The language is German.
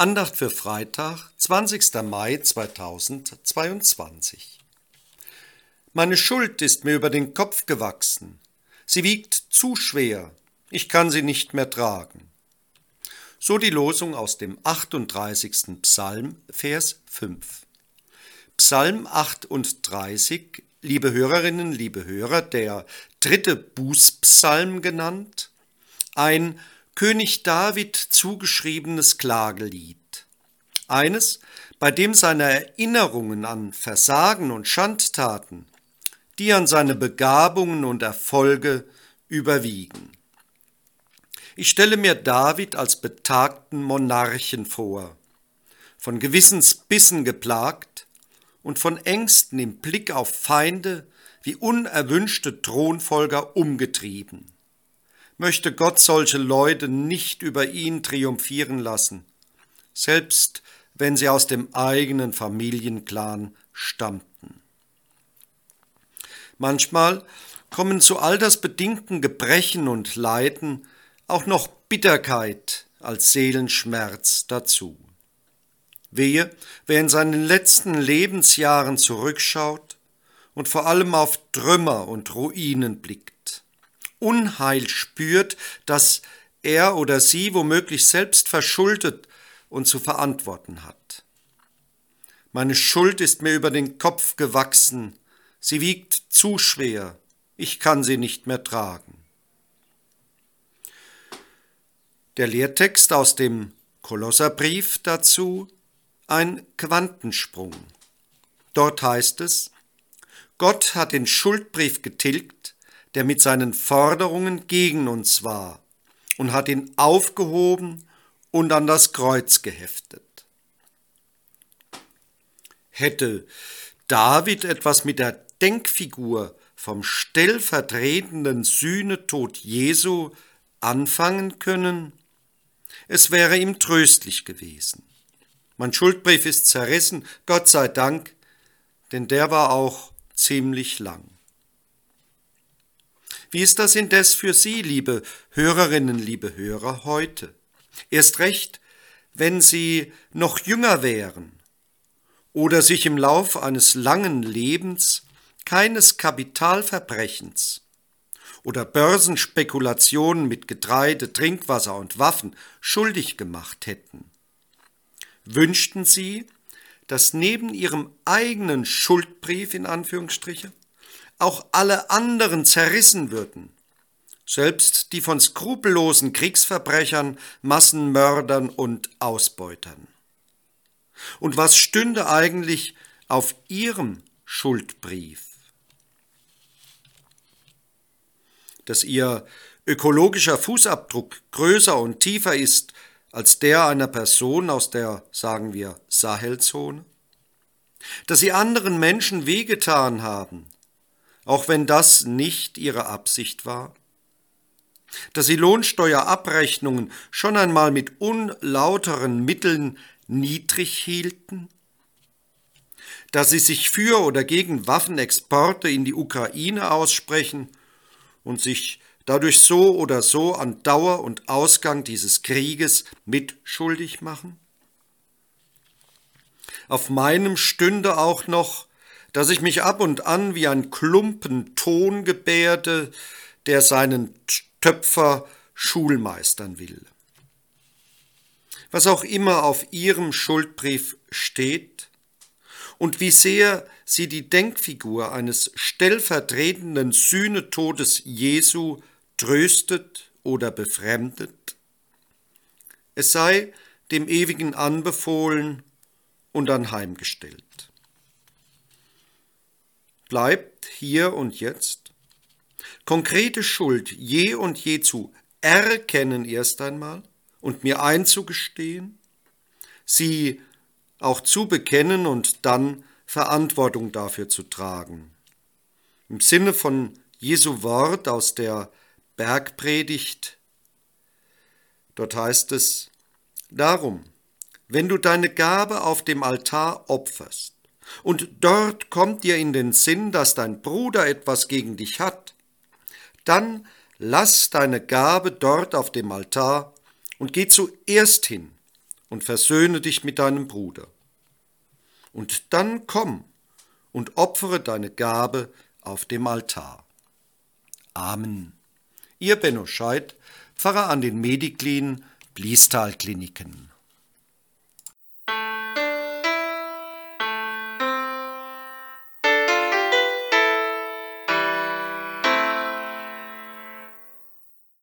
Andacht für Freitag, 20. Mai 2022. Meine Schuld ist mir über den Kopf gewachsen. Sie wiegt zu schwer. Ich kann sie nicht mehr tragen. So die Losung aus dem 38. Psalm, Vers 5. Psalm 38, liebe Hörerinnen, liebe Hörer, der 3. Bußpsalm genannt, ein König David zugeschriebenes Klagelied. Eines, bei dem seine Erinnerungen an Versagen und Schandtaten, die an seine Begabungen und Erfolge überwiegen. Ich stelle mir David als betagten Monarchen vor, von Gewissensbissen geplagt und von Ängsten im Blick auf Feinde wie unerwünschte Thronfolger umgetrieben. Möchte Gott solche Leute nicht über ihn triumphieren lassen, selbst wenn sie aus dem eigenen Familienclan stammten. Manchmal kommen zu altersbedingten Gebrechen und Leiden auch noch Bitterkeit als Seelenschmerz dazu. Wehe, wer in seinen letzten Lebensjahren zurückschaut und vor allem auf Trümmer und Ruinen blickt. Unheil spürt, dass er oder sie womöglich selbst verschuldet und zu verantworten hat. Meine Schuld ist mir über den Kopf gewachsen, sie wiegt zu schwer, ich kann sie nicht mehr tragen. Der Lehrtext aus dem Kolosserbrief dazu, ein Quantensprung. Dort heißt es: Gott hat den Schuldbrief getilgt, der mit seinen Forderungen gegen uns war, und hat ihn aufgehoben und an das Kreuz geheftet. Hätte David etwas mit der Denkfigur vom stellvertretenden Sühnetod Jesu anfangen können? Es wäre ihm tröstlich gewesen. Mein Schuldbrief ist zerrissen, Gott sei Dank, denn der war auch ziemlich lang. Wie ist das indes für Sie, liebe Hörerinnen, liebe Hörer, heute? Erst recht, wenn Sie noch jünger wären oder sich im Lauf eines langen Lebens keines Kapitalverbrechens oder Börsenspekulationen mit Getreide, Trinkwasser und Waffen schuldig gemacht hätten. Wünschten Sie, dass neben Ihrem eigenen Schuldbrief in Anführungsstriche auch alle anderen zerrissen würden, selbst die von skrupellosen Kriegsverbrechern, Massenmördern und Ausbeutern? Und was stünde eigentlich auf Ihrem Schuldbrief? Dass Ihr ökologischer Fußabdruck größer und tiefer ist als der einer Person aus der, sagen wir, Sahelzone? Dass Sie anderen Menschen wehgetan haben, auch wenn das nicht Ihre Absicht war? Dass Sie Lohnsteuerabrechnungen schon einmal mit unlauteren Mitteln niedrig hielten? Dass Sie sich für oder gegen Waffenexporte in die Ukraine aussprechen und sich dadurch so oder so an Dauer und Ausgang dieses Krieges mitschuldig machen? Auf meinem stünde auch noch, dass ich mich ab und an wie ein Klumpen Ton gebärde, der seinen Töpfer schulmeistern will. Was auch immer auf Ihrem Schuldbrief steht und wie sehr Sie die Denkfigur eines stellvertretenden Sühnetodes Jesu tröstet oder befremdet, es sei dem Ewigen anbefohlen und anheimgestellt. Bleibt hier und jetzt konkrete Schuld je und je zu erkennen erst einmal und mir einzugestehen, sie auch zu bekennen und dann Verantwortung dafür zu tragen. Im Sinne von Jesu Wort aus der Bergpredigt, dort heißt es: Darum, wenn du deine Gabe auf dem Altar opferst, und dort kommt dir in den Sinn, dass dein Bruder etwas gegen dich hat, dann lass deine Gabe dort auf dem Altar und geh zuerst hin und versöhne dich mit deinem Bruder. Und dann komm und opfere deine Gabe auf dem Altar. Amen. Ihr Benno Scheidt, Pfarrer an den Mediklin, Bliestal-Kliniken.